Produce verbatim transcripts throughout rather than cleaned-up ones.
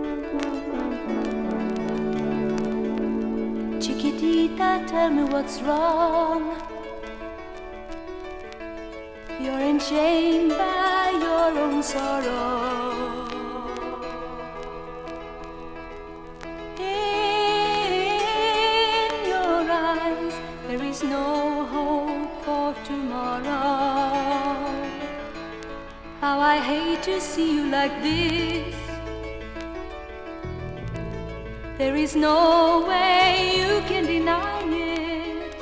Chiquitita, tell me what's wrong. You're enchained by your own sorrow. In your eyes there is no hope for tomorrow. How I hate to see you like this. There is no way you can deny it.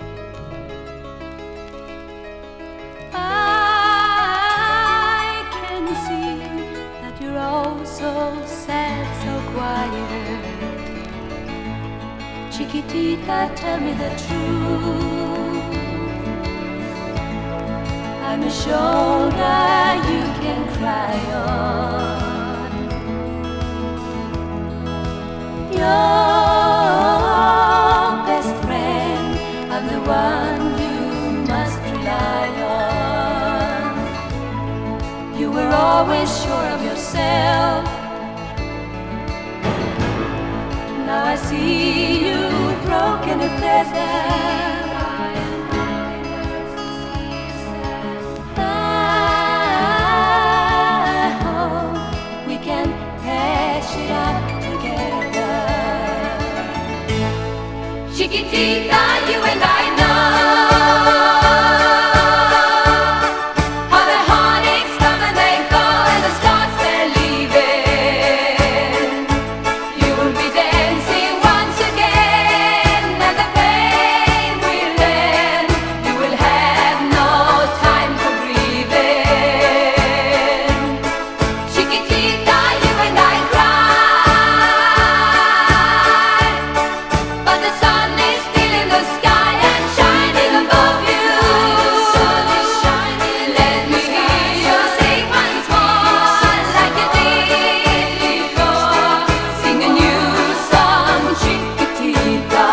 I can see that you're oh so sad, so quiet. Chiquitita, tell me the truth. I'm a shoulder you can cry on. Your best friend, I'm the one you must rely on. You were always sure of yourself. Now I see you broken and feather. Chiquitita, you and I know how the heartaches come and they go and the stars they're leaving. You will be dancing once again and the pain will end. You will have no time for breathing. Chiquitita, you and I cry, but the sun the sky and shining above you. The sun is shining. Let me hear you sing once more, like you did before. Sing a new song, Chiquitita.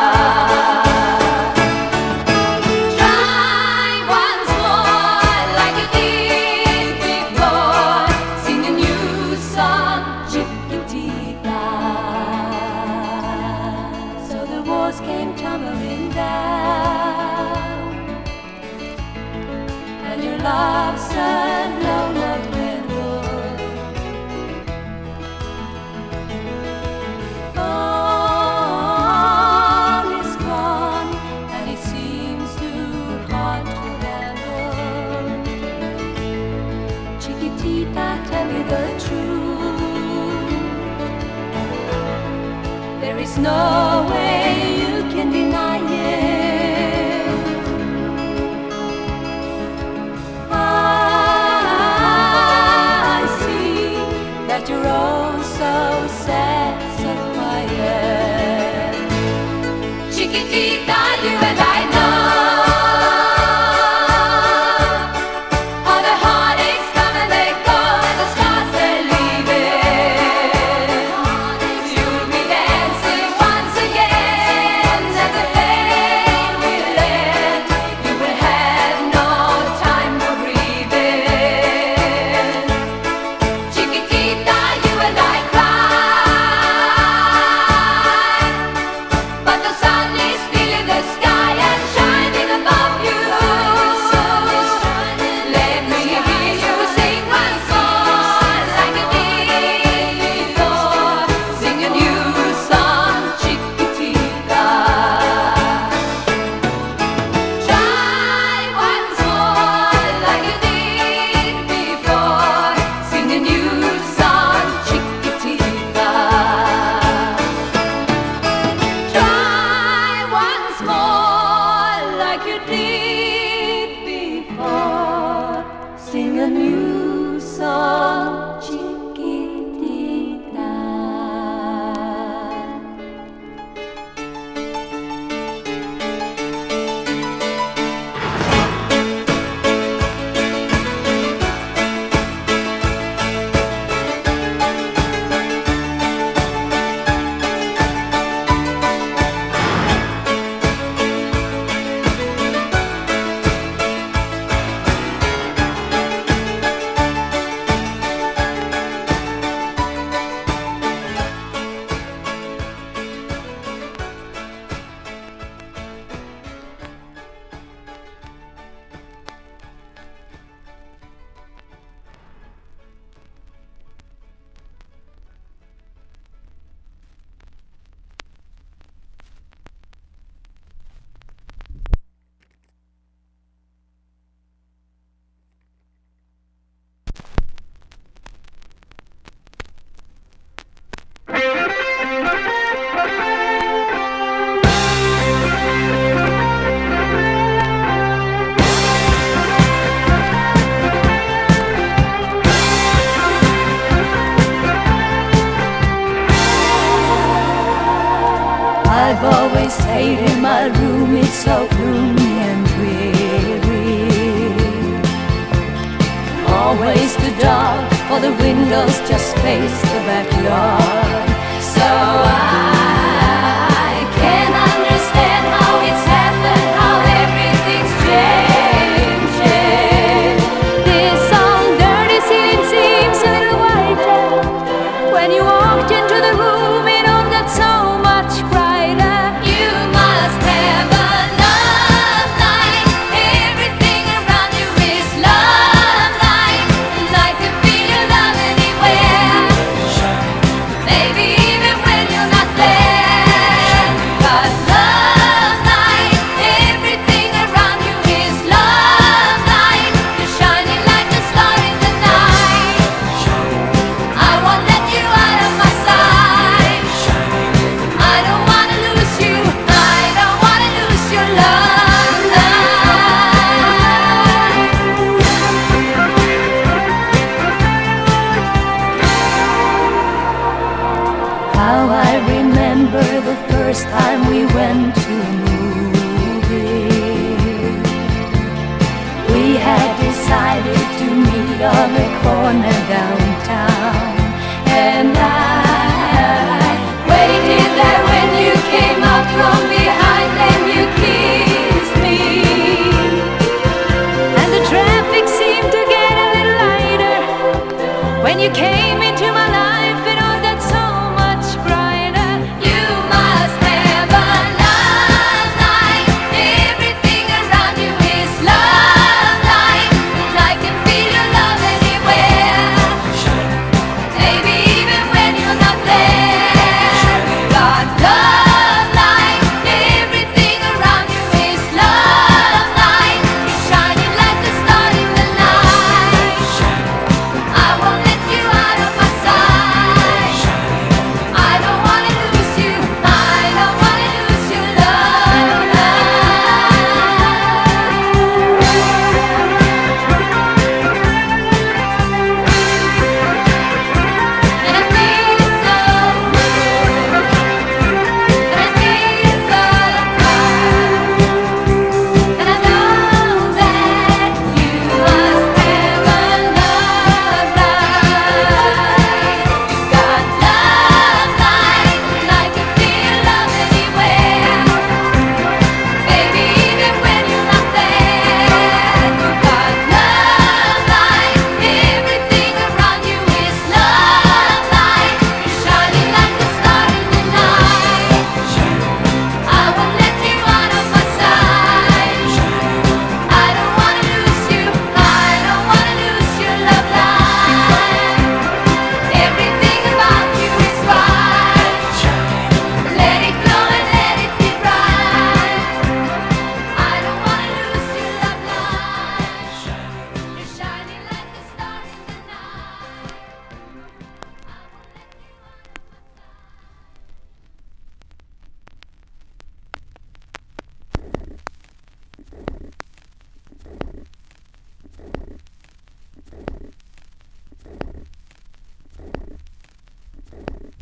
Try once more, like you did before. Sing a new song, Chiquitita. So the walls came tumbling down, and your love's a blown up candle. All is gone, and it seems too hard to handle. Chiquitita, tell me the truth. There is no way you can deny it. I see that you're oh so sad, so quiet. Chiquitita, you and I know how the heartaches come and they go and the stars they're leaving. You'll be dancing once again and the pain will end. You will have no time for breathing. Chiquitita, you and I cry, but the sun is still in the I've always hated my room, it's so gloomy and dreary. Always too dark, for the windows just face the backyard. So I can't understand how it's happened, how everything's changing. This old dirty ceiling seems a little whiter. When you walked into the room, it all got so much brighter. You must have a love light. Everything around you is love light. And I can feel your love anywhere. Maybe even when you're not there. But love light, everything around you is love light. You're shining like a star in the night. I won't let you out of my sight. I don't wanna lose you. I don't wanna lose your love light. How I remember the first time we went to a movie. We had decided to meet on the corner